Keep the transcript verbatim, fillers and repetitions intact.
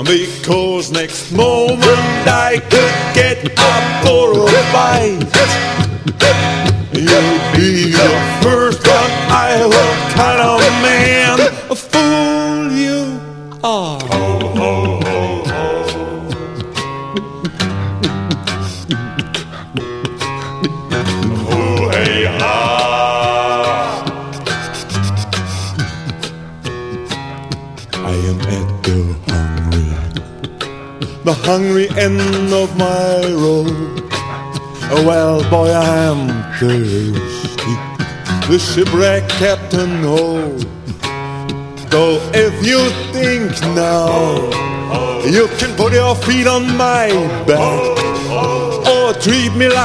because next moment I could get up for a fight. You'll be the first one I what kind of man a fool you are. Ho, ho, ho, ho. Oh, hey, ah. I am at the hungry, the hungry end of my road. Well, boy, I am thirsty, the shipwreck captain knows. So if you think now you can put your feet on my back or treat me like